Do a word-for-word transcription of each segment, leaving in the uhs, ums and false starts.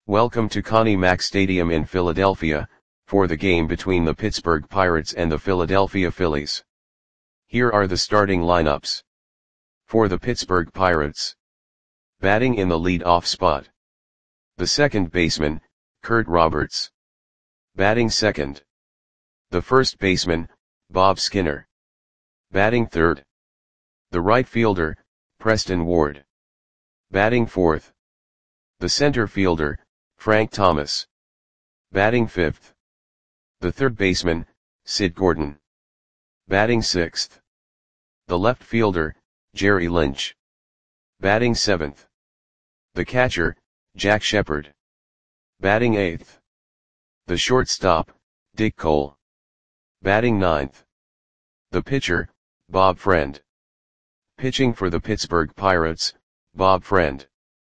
Welcome to Connie Mack Stadium in Philadelphia, for the game between the Pittsburgh Pirates and the Philadelphia Phillies. Here are the starting lineups. For the Pittsburgh Pirates. Batting in the lead-off spot. The second baseman, Kurt Roberts. Batting second. The first baseman, Bob Skinner. Batting third. The right fielder, Preston Ward. Batting fourth. The center fielder, Frank Thomas. Batting fifth. The third baseman, Sid Gordon. Batting sixth. The left fielder, Jerry Lynch. Batting seventh. The catcher, Jack Shepard. Batting eighth. The shortstop, Dick Cole. Batting ninth. The pitcher, Bob Friend. Pitching for the Pittsburgh Pirates, Bob Friend.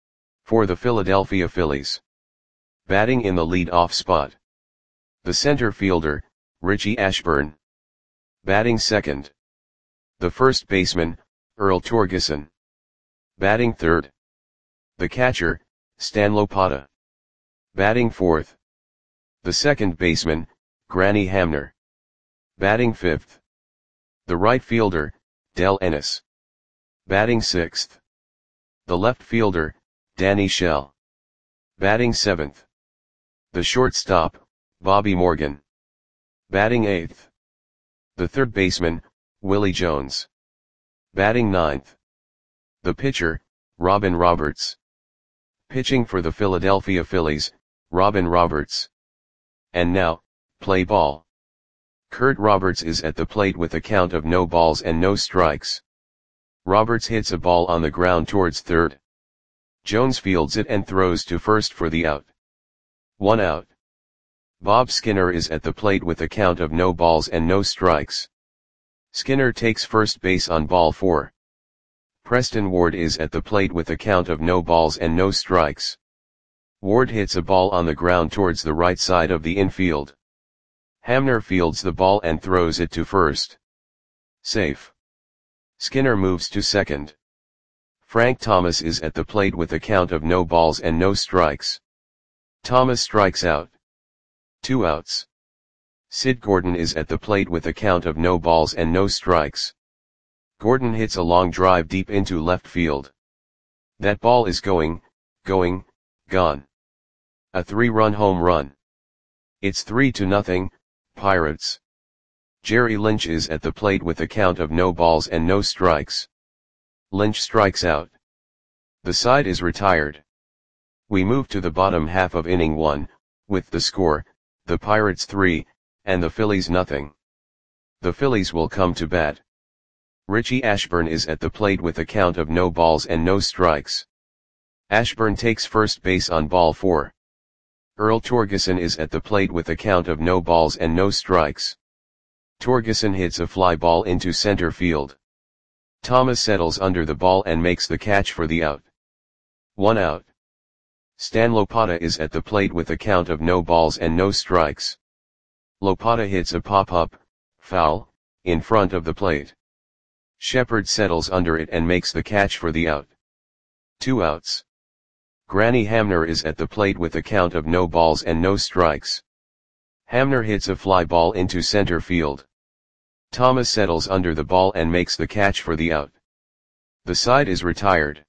For the Philadelphia Phillies. Batting in the lead-off spot. The center fielder, Richie Ashburn. Batting second. The first baseman, Earl Torgeson. Batting third. The catcher, Stan Lopata. Batting fourth. The second baseman, Granny Hamner. Batting fifth. The right fielder, Del Ennis. Batting sixth. The left fielder, Danny Shell. Batting seventh. The shortstop, Bobby Morgan. Batting eighth. The third baseman, Willie Jones. Batting ninth. The pitcher, Robin Roberts. Pitching for the Philadelphia Phillies, Robin Roberts. And now, play ball. Kurt Roberts is at the plate with a count of no balls and no strikes. Roberts hits a ball on the ground towards third. Jones fields it and throws to first for the out. One out. Bob Skinner is at the plate with a count of no balls and no strikes. Skinner takes first base on ball four. Preston Ward is at the plate with a count of no balls and no strikes. Ward hits a ball on the ground towards the right side of the infield. Hamner fields the ball and throws it to first. Safe. Skinner moves to second. Frank Thomas is at the plate with a count of no balls and no strikes. Thomas strikes out. Two outs. Sid Gordon is at the plate with a count of no balls and no strikes. Gordon hits a long drive deep into left field. That ball is going, going, gone. A three-run home run. It's three to nothing, Pirates. Jerry Lynch is at the plate with a count of no balls and no strikes. Lynch strikes out. The side is retired. We move to the bottom half of inning one, with the score, the Pirates three, and the Phillies nothing. The Phillies will come to bat. Richie Ashburn is at the plate with a count of no balls and no strikes. Ashburn takes first base on ball four. Earl Torgeson is at the plate with a count of no balls and no strikes. Torgeson hits a fly ball into center field. Thomas settles under the ball and makes the catch for the out. One out. Stan Lopata is at the plate with a count of no balls and no strikes. Lopata hits a pop-up, foul, in front of the plate. Shepard settles under it and makes the catch for the out. Two outs. Granny Hamner is at the plate with a count of no balls and no strikes. Hamner hits a fly ball into center field. Thomas settles under the ball and makes the catch for the out. The side is retired.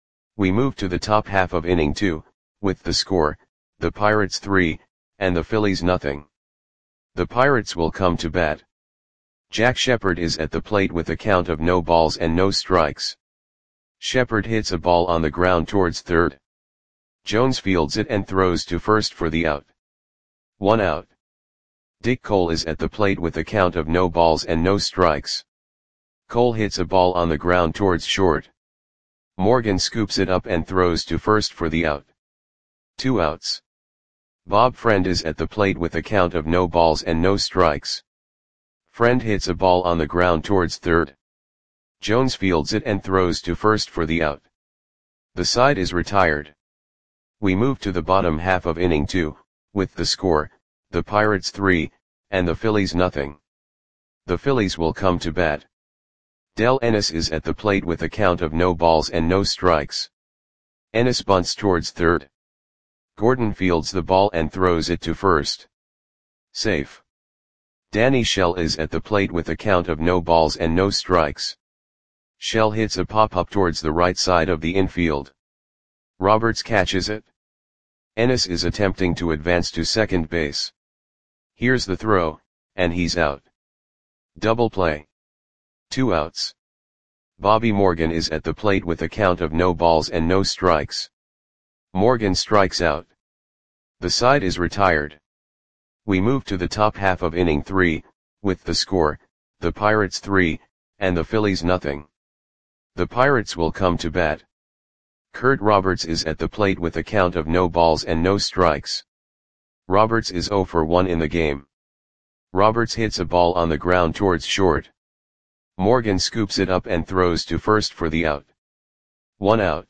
We move to the top half of inning two, with the score, the Pirates three, and the Phillies nothing. The Pirates will come to bat. Jack Shepard is at the plate with a count of no balls and no strikes. Shepard hits a ball on the ground towards third. Jones fields it and throws to first for the out. One out. Dick Cole is at the plate with a count of no balls and no strikes. Cole hits a ball on the ground towards short. Morgan scoops it up and throws to first for the out. Two outs. Bob Friend is at the plate with a count of no balls and no strikes. Friend hits a ball on the ground towards third. Jones fields it and throws to first for the out. The side is retired. We move to the bottom half of inning two, with the score, the Pirates three, and the Phillies nothing. The Phillies will come to bat. Del Ennis is at the plate with a count of no balls and no strikes. Ennis bunts towards third. Gordon fields the ball and throws it to first. Safe. Danny Shell is at the plate with a count of no balls and no strikes. Shell hits a pop-up towards the right side of the infield. Roberts catches it. Ennis is attempting to advance to second base. Here's the throw, and he's out. Double play. Two outs. Bobby Morgan is at the plate with a count of no balls and no strikes. Morgan strikes out. The side is retired. We move to the top half of inning three, with the score, the Pirates three, and the Phillies nothing. The Pirates will come to bat. Kurt Roberts is at the plate with a count of no balls and no strikes. Roberts is oh for one in the game. Roberts hits a ball on the ground towards short. Morgan scoops it up and throws to first for the out. One out.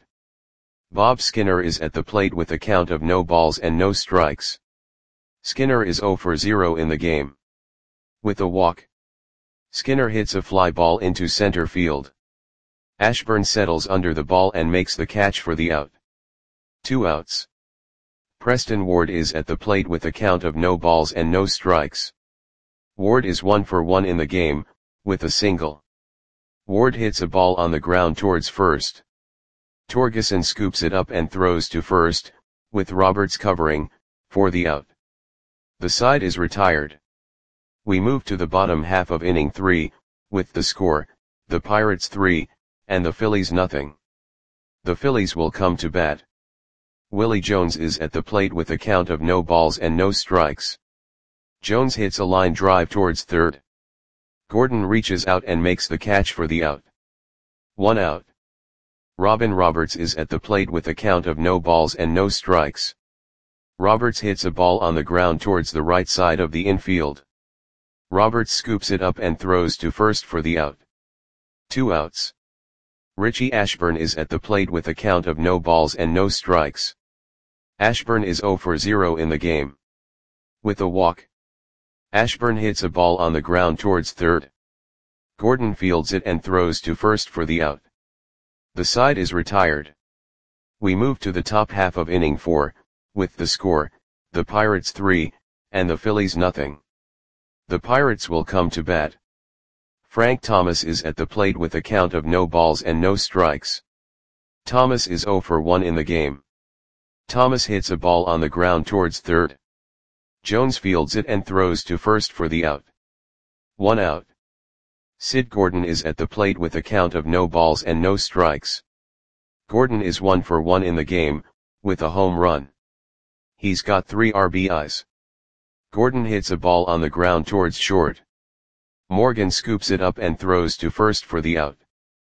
Bob Skinner is at the plate with a count of no balls and no strikes. Skinner is oh for zero in the game. With a walk, Skinner hits a fly ball into center field. Ashburn settles under the ball and makes the catch for the out. Two outs. Preston Ward is at the plate with a count of no balls and no strikes. Ward is one for one in the game, with a single. Ward hits a ball on the ground towards first. Torgeson scoops it up and throws to first, with Roberts covering, for the out. The side is retired. We move to the bottom half of inning three, with the score, the Pirates three, and the Phillies nothing. The Phillies will come to bat. Willie Jones is at the plate with a count of no balls and no strikes. Jones hits a line drive towards third. Gordon reaches out and makes the catch for the out. One out. Robin Roberts is at the plate with a count of no balls and no strikes. Roberts hits a ball on the ground towards the right side of the infield. Roberts scoops it up and throws to first for the out. Two outs. Richie Ashburn is at the plate with a count of no balls and no strikes. Ashburn is oh for zero in the game. With a walk, Ashburn hits a ball on the ground towards third. Gordon fields it and throws to first for the out. The side is retired. We move to the top half of inning four, with the score, the Pirates three, and the Phillies nothing. The Pirates will come to bat. Frank Thomas is at the plate with a count of no balls and no strikes. Thomas is oh for one in the game. Thomas hits a ball on the ground towards third. Jones fields it and throws to first for the out. One out. Sid Gordon is at the plate with a count of no balls and no strikes. Gordon is one for one in the game, with a home run. He's got three R B Is. Gordon hits a ball on the ground towards short. Morgan scoops it up and throws to first for the out.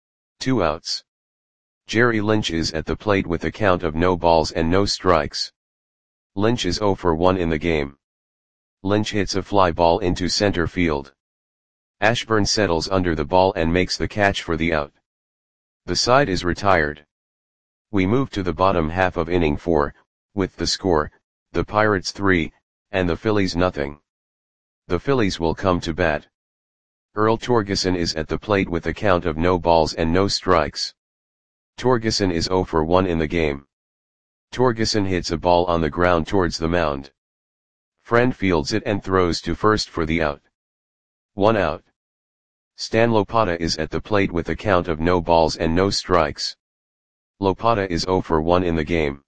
Two outs. Jerry Lynch is at the plate with a count of no balls and no strikes. Lynch is oh for one in the game. Lynch hits a fly ball into center field. Ashburn settles under the ball and makes the catch for the out. The side is retired. We move to the bottom half of inning four, with the score, the Pirates three, and the Phillies nothing. The Phillies will come to bat. Earl Torgeson is at the plate with a count of no balls and no strikes. Torgeson is oh for one in the game. Torgeson hits a ball on the ground towards the mound. Friend fields it and throws to first for the out. One out. Stan Lopata is at the plate with a count of no balls and no strikes. Lopata is oh for one in the game.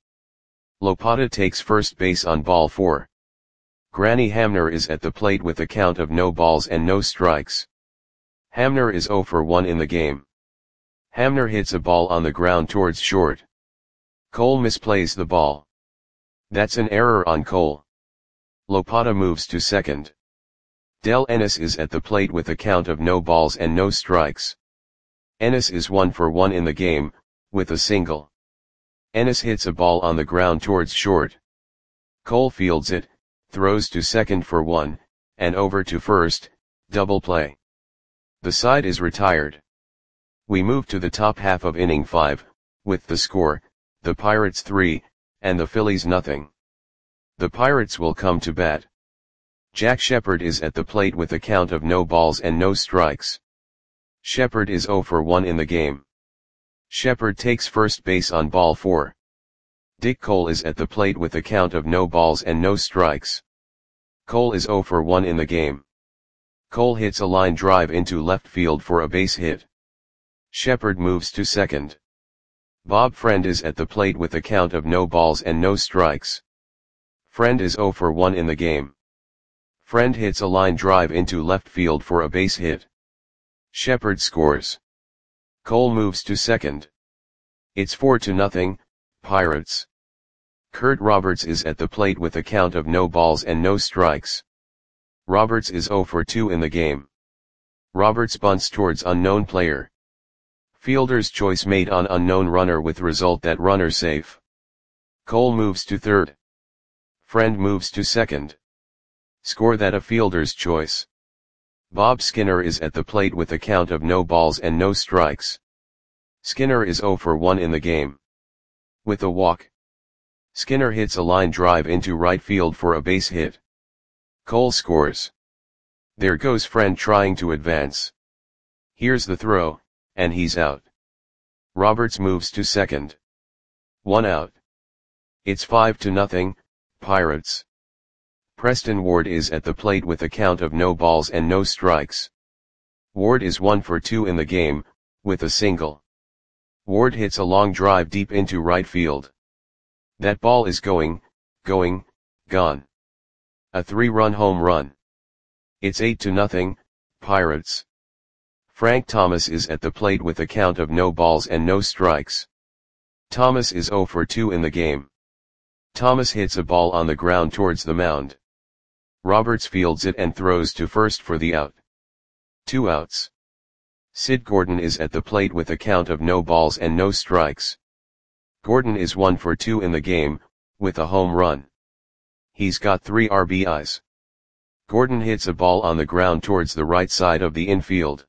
Lopata takes first base on ball four. Granny Hamner is at the plate with a count of no balls and no strikes. Hamner is oh for one in the game. Hamner hits a ball on the ground towards short. Cole misplays the ball. That's an error on Cole. Lopata moves to second. Del Ennis is at the plate with a count of no balls and no strikes. Ennis is one for one in the game, with a single. Ennis hits a ball on the ground towards short. Cole fields it, throws to second for one, and over to first, double play. The side is retired. We move to the top half of inning five, with the score, the Pirates three, and the Phillies nothing. The Pirates will come to bat. Jack Shepard is at the plate with a count of no balls and no strikes. Shepard is oh for one in the game. Shepard takes first base on ball four. Dick Cole is at the plate with a count of no balls and no strikes. Cole is zero for one in the game. Cole hits a line drive into left field for a base hit. Shepard moves to second. Bob Friend is at the plate with a count of no balls and no strikes. Friend is zero for one in the game. Friend hits a line drive into left field for a base hit. Shepard scores. Cole moves to second. It's four to nothing, Pirates. Kurt Roberts is at the plate with a count of no balls and no strikes. Roberts is zero for two in the game. Roberts bunts towards unknown player. Fielder's choice made on unknown runner with result that runner safe. Cole moves to third. Friend moves to second. Score that a fielder's choice. Bob Skinner is at the plate with a count of no balls and no strikes. Skinner is zero for one in the game. With a walk. Skinner hits a line drive into right field for a base hit. Cole scores. There goes Friend trying to advance. Here's the throw, and he's out. Roberts moves to second. One out. It's five to nothing, Pirates. Preston Ward is at the plate with a count of no balls and no strikes. Ward is one for two in the game, with a single. Ward hits a long drive deep into right field. That ball is going, going, gone. A three-run home run. It's eight to nothing, Pirates. Frank Thomas is at the plate with a count of no balls and no strikes. Thomas is zero for two in the game. Thomas hits a ball on the ground towards the mound. Roberts fields it and throws to first for the out. Two outs. Sid Gordon is at the plate with a count of no balls and no strikes. Gordon is one for two in the game, with a home run. He's got three R B Is. Gordon hits a ball on the ground towards the right side of the infield.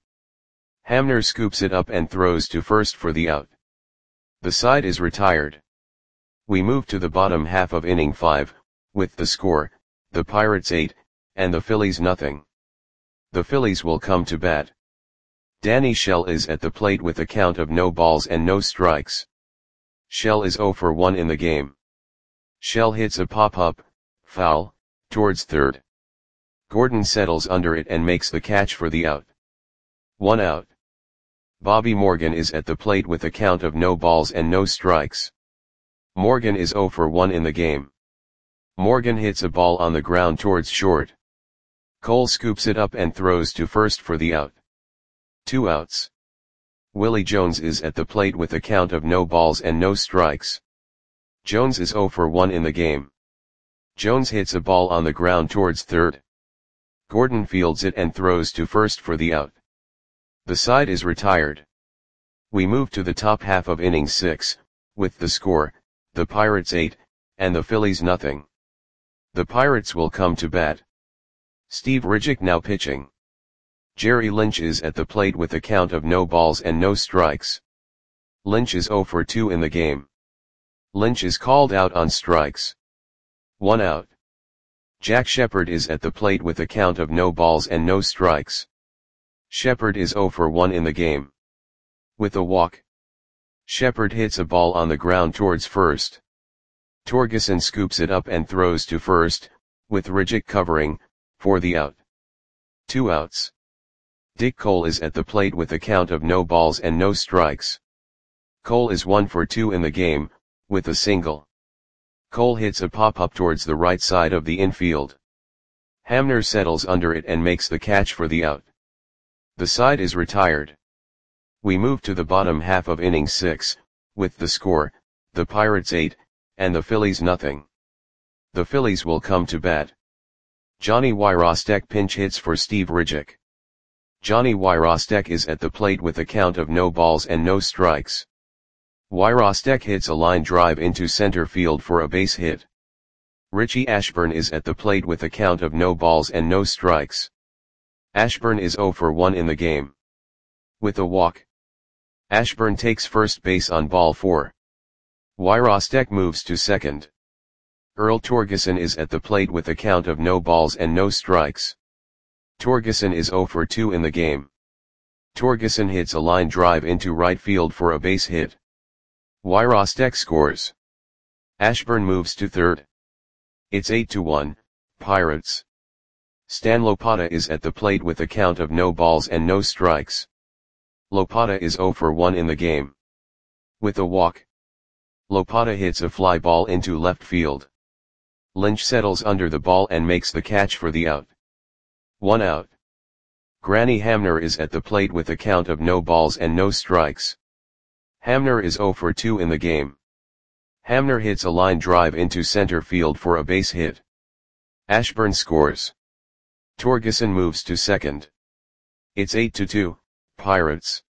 Hamner scoops it up and throws to first for the out. The side is retired. We move to the bottom half of inning five, with the score, the Pirates eight, and the Phillies nothing. The Phillies will come to bat. Danny Shell is at the plate with a count of no balls and no strikes. Shell is zero for one in the game. Shell hits a pop-up, foul, towards third. Gordon settles under it and makes the catch for the out. One out. Bobby Morgan is at the plate with a count of no balls and no strikes. Morgan is zero for one in the game. Morgan hits a ball on the ground towards short. Cole scoops it up and throws to first for the out. Two outs. Willie Jones is at the plate with a count of no balls and no strikes. Jones is zero for one in the game. Jones hits a ball on the ground towards third. Gordon fields it and throws to first for the out. The side is retired. We move to the top half of inning six, with the score, the Pirates eight, and the Phillies nothing. The Pirates will come to bat. Steve Ridgick now pitching. Jerry Lynch is at the plate with a count of no balls and no strikes. Lynch is zero for two in the game. Lynch is called out on strikes. One out. Jack Shepard is at the plate with a count of no balls and no strikes. Shepard is zero for one in the game. With a walk. Shepard hits a ball on the ground towards first. Torgeson scoops it up and throws to first, with Ridgick covering, for the out. Two outs. Dick Cole is at the plate with a count of no balls and no strikes. Cole is one for two in the game, with a single. Cole hits a pop-up towards the right side of the infield. Hamner settles under it and makes the catch for the out. The side is retired. We move to the bottom half of inning six, with the score, the Pirates eight, and the Phillies nothing. The Phillies will come to bat. Johnny Wyrostek pinch hits for Steve Ridgick. Johnny Wyrostek is at the plate with a count of no balls and no strikes. Wyrostek hits a line drive into center field for a base hit. Richie Ashburn is at the plate with a count of no balls and no strikes. Ashburn is zero for one in the game. With a walk. Ashburn takes first base on ball four. Wyrostek moves to second. Earl Torgeson is at the plate with a count of no balls and no strikes. Torgeson is zero for two in the game. Torgeson hits a line drive into right field for a base hit. Wyrostek scores. Ashburn moves to third. It's eight to one, Pirates. Stan Lopata is at the plate with a count of no balls and no strikes. Lopata is zero for one in the game. With a walk, Lopata hits a fly ball into left field. Lynch settles under the ball and makes the catch for the out. One out. Granny Hamner is at the plate with a count of no balls and no strikes. Hamner is zero for two in the game. Hamner hits a line drive into center field for a base hit. Ashburn scores. Torgeson moves to second. It's eight to two, Pirates.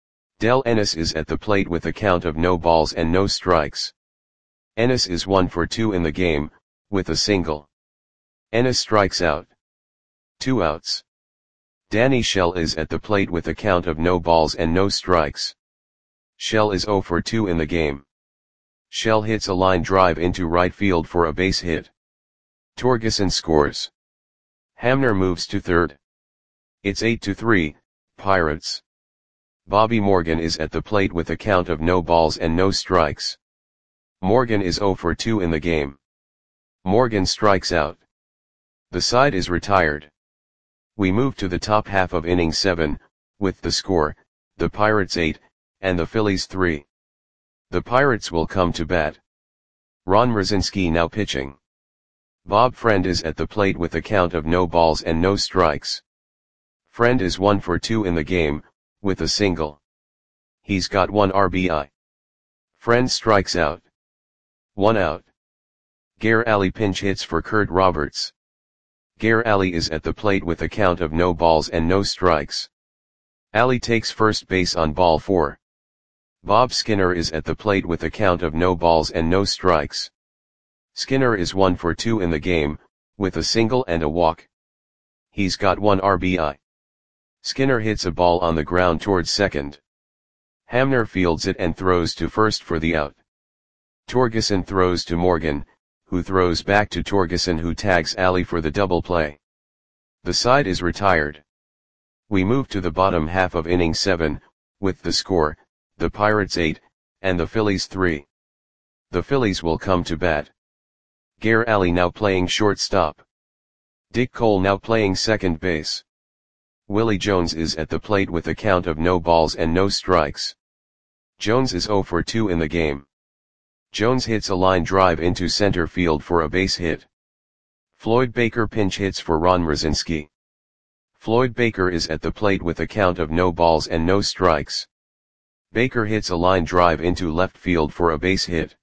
Del Ennis is at the plate with a count of no balls and no strikes. Ennis is one for two in the game, with a single. Ennis strikes out. Two outs. Danny Shell is at the plate with a count of no balls and no strikes. Shell is zero for two in the game. Shell hits a line drive into right field for a base hit. Torgeson scores. Hamner moves to third. It's eight to three, Pirates. Bobby Morgan is at the plate with a count of no balls and no strikes. Morgan is zero for two in the game. Morgan strikes out. The side is retired. We move to the top half of inning seven, with the score, the Pirates eight, and the Phillies three. The Pirates will come to bat. Ron Mrozinski now pitching. Bob Friend is at the plate with a count of no balls and no strikes. Friend is one for two in the game, with a single. He's got one R B I. Friend strikes out. One out. Gare Alley pinch hits for Kurt Roberts. Gare Alley is at the plate with a count of no balls and no strikes. Alley takes first base on ball four. Bob Skinner is at the plate with a count of no balls and no strikes. Skinner is one for two in the game, with a single and a walk. He's got one R B I. Skinner hits a ball on the ground towards second. Hamner fields it and throws to first for the out. Torgeson throws to Morgan, who throws back to Torgeson, who tags Alley for the double play. The side is retired. We move to the bottom half of inning seven, with the score, the Pirates eight, and the Phillies three. The Phillies will come to bat. Gare Alley now playing shortstop. Dick Cole now playing second base. Willie Jones is at the plate with a count of no balls and no strikes. Jones is zero for two in the game. Jones hits a line drive into center field for a base hit. Floyd Baker pinch hits for Ron Mrozinski. Floyd Baker is at the plate with a count of no balls and no strikes. Baker hits a line drive into left field for a base hit.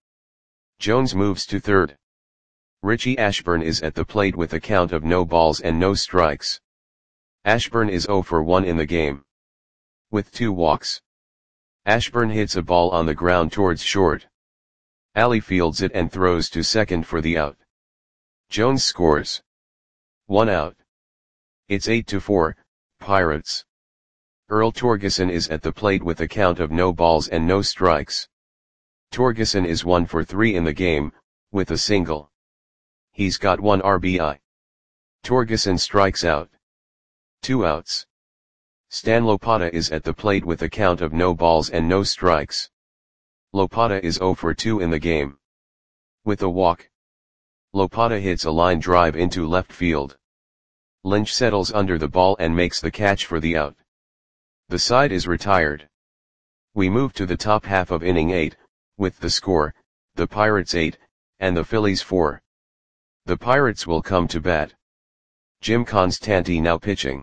Jones moves to third. Richie Ashburn is at the plate with a count of no balls and no strikes. Ashburn is zero for one in the game. With two walks. Ashburn hits a ball on the ground towards short. Alley fields it and throws to second for the out. Jones scores. One out. It's eight to four, Pirates. Earl Torgeson is at the plate with a count of no balls and no strikes. Torgeson is one for three in the game, with a single. He's got one R B I. Torgeson strikes out. Two outs. Stan Lopata is at the plate with a count of no balls and no strikes. Lopata is zero for two in the game. With a walk, Lopata hits a line drive into left field. Lynch settles under the ball and makes the catch for the out. The side is retired. We move to the top half of inning eight, with the score, the Pirates eight, and the Phillies four. The Pirates will come to bat. Jim Constanti now pitching.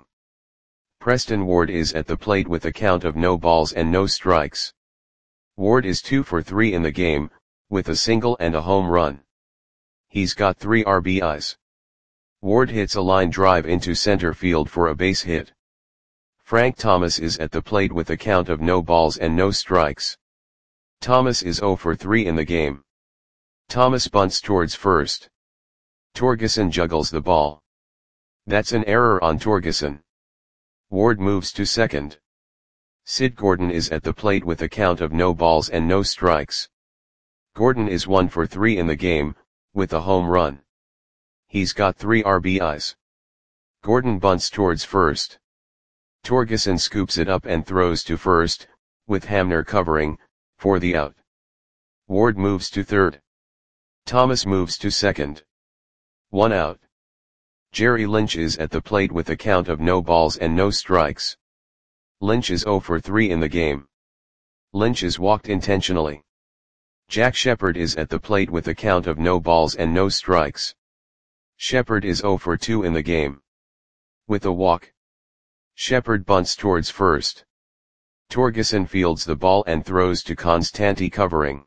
Preston Ward is at the plate with a count of no balls and no strikes. Ward is two for three in the game, with a single and a home run. He's got three R B Is. Ward hits a line drive into center field for a base hit. Frank Thomas is at the plate with a count of no balls and no strikes. Thomas is zero for three in the game. Thomas bunts towards first. Torgeson juggles the ball. That's an error on Torgeson. Ward moves to second. Sid Gordon is at the plate with a count of no balls and no strikes. Gordon is one for three in the game, with a home run. He's got three R B Is. Gordon bunts towards first. Torgeson scoops it up and throws to first, with Hamner covering, for the out. Ward moves to third. Thomas moves to second. One out. Jerry Lynch is at the plate with a count of no balls and no strikes. Lynch is zero for three in the game. Lynch is walked intentionally. Jack Shepherd is at the plate with a count of no balls and no strikes. Shepherd is zero for two in the game. With a walk, Shepherd bunts towards first. Torgeson fields the ball and throws to Constanti covering.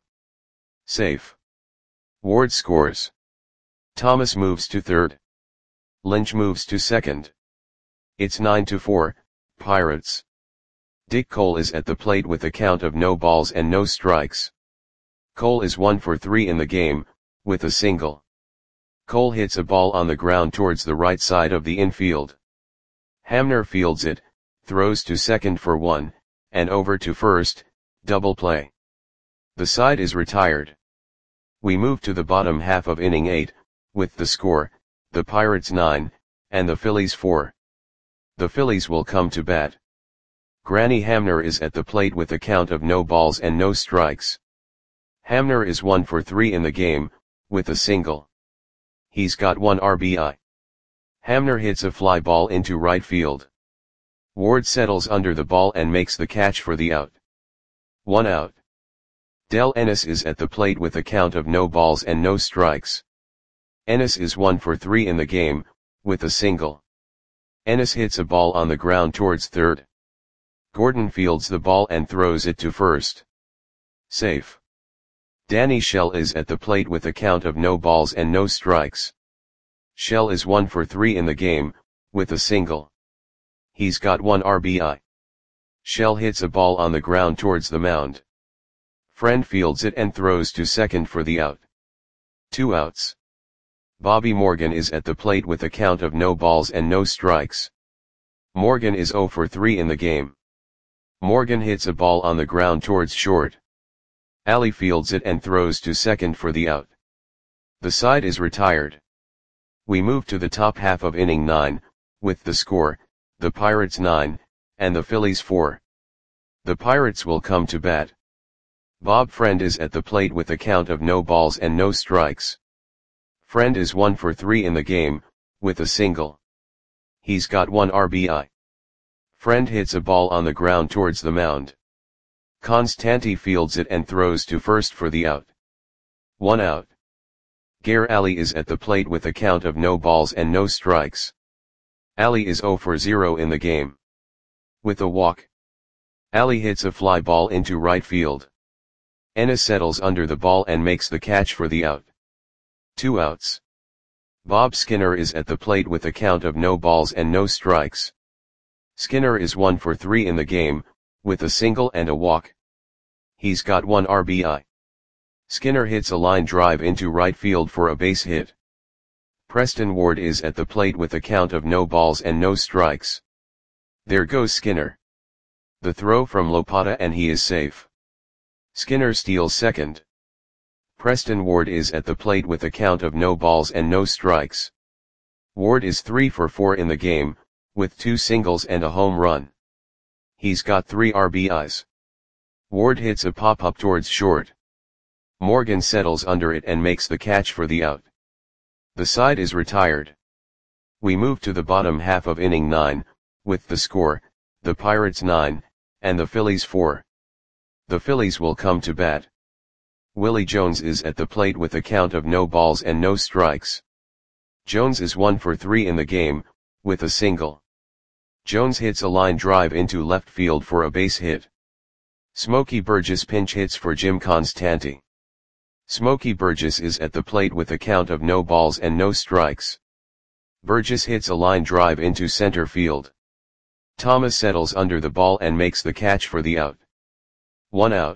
Safe. Ward scores. Thomas moves to third. Lynch moves to second. It's nine to four, Pirates. Dick Cole is at the plate with a count of no balls and no strikes. Cole is one for three in the game, with a single. Cole hits a ball on the ground towards the right side of the infield. Hamner fields it, throws to second for one, and over to first, double play. The side is retired. We move to the bottom half of inning eight, with the score, the Pirates nine, and the Phillies four. The Phillies will come to bat. Granny Hamner is at the plate with a count of no balls and no strikes. Hamner is one for three in the game, with a single. He's got one R B I. Hamner hits a fly ball into right field. Ward settles under the ball and makes the catch for the out. One out. Del Ennis is at the plate with a count of no balls and no strikes. Ennis is one for three in the game, with a single. Ennis hits a ball on the ground towards third. Gordon fields the ball and throws it to first. Safe. Danny Shell is at the plate with a count of no balls and no strikes. Shell is one for three in the game, with a single. He's got one R B I. Shell hits a ball on the ground towards the mound. Friend fields it and throws to second for the out. Two outs. Bobby Morgan is at the plate with a count of no balls and no strikes. Morgan is zero for three in the game. Morgan hits a ball on the ground towards short. Ali fields it and throws to second for the out. The side is retired. We move to the top half of inning nine, with the score, the Pirates nine, and the Phillies four. The Pirates will come to bat. Bob Friend is at the plate with a count of no balls and no strikes. Friend is one for three in the game, with a single. He's got one R B I. Friend hits a ball on the ground towards the mound. Constanti fields it and throws to first for the out. One out. Gare Ali is at the plate with a count of no balls and no strikes. Ali is zero for zero in the game. With a walk, Ali hits a fly ball into right field. Ennis settles under the ball and makes the catch for the out. Two outs. Bob Skinner is at the plate with a count of no balls and no strikes. Skinner is one for three in the game, with a single and a walk. He's got one R B I. Skinner hits a line drive into right field for a base hit. Preston Ward is at the plate with a count of no balls and no strikes. There goes Skinner. The throw from Lopata and he is safe. Skinner steals second. Preston Ward is at the plate with a count of no balls and no strikes. Ward is three for four in the game, with two singles and a home run. He's got three R B Is. Ward hits a pop-up towards short. Morgan settles under it and makes the catch for the out. The side is retired. We move to the bottom half of inning nine, with the score, the Pirates nine, and the Phillies four. The Phillies will come to bat. Willie Jones is at the plate with a count of no balls and no strikes. Jones is one for three in the game, with a single. Jones hits a line drive into left field for a base hit. Smokey Burgess pinch hits for Jim Constanti. Smokey Burgess is at the plate with a count of no balls and no strikes. Burgess hits a line drive into center field. Thomas settles under the ball and makes the catch for the out. One out.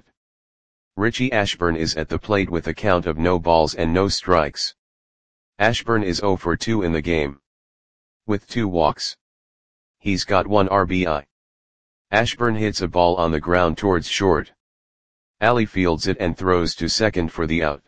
Richie Ashburn is at the plate with a count of no balls and no strikes. Ashburn is zero for two in the game. With two walks. He's got one R B I. Ashburn hits a ball on the ground towards short. Ali fields it and throws to second for the out.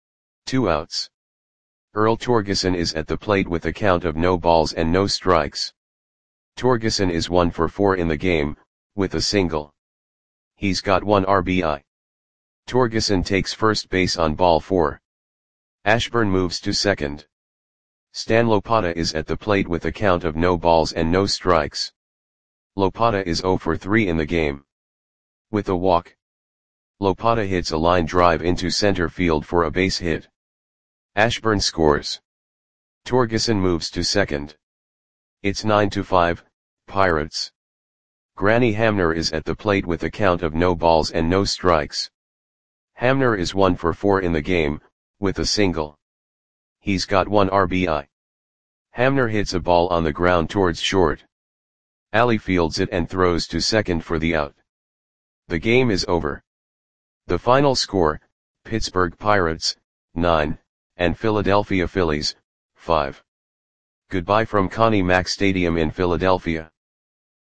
Two outs. Earl Torgeson is at the plate with a count of no balls and no strikes. Torgeson is one for four in the game, with a single. He's got one R B I. Torgeson takes first base on ball four. Ashburn moves to second. Stan Lopata is at the plate with a count of no balls and no strikes. Lopata is zero for three in the game. With a walk, Lopata hits a line drive into center field for a base hit. Ashburn scores. Torgeson moves to second. It's nine to five, Pirates. Granny Hamner is at the plate with a count of no balls and no strikes. Hamner is one for four in the game, with a single. He's got one R B I. Hamner hits a ball on the ground towards short. Ali fields it and throws to second for the out. The game is over. The final score, Pittsburgh Pirates, nine, and Philadelphia Phillies, five. Goodbye from Connie Mack Stadium in Philadelphia.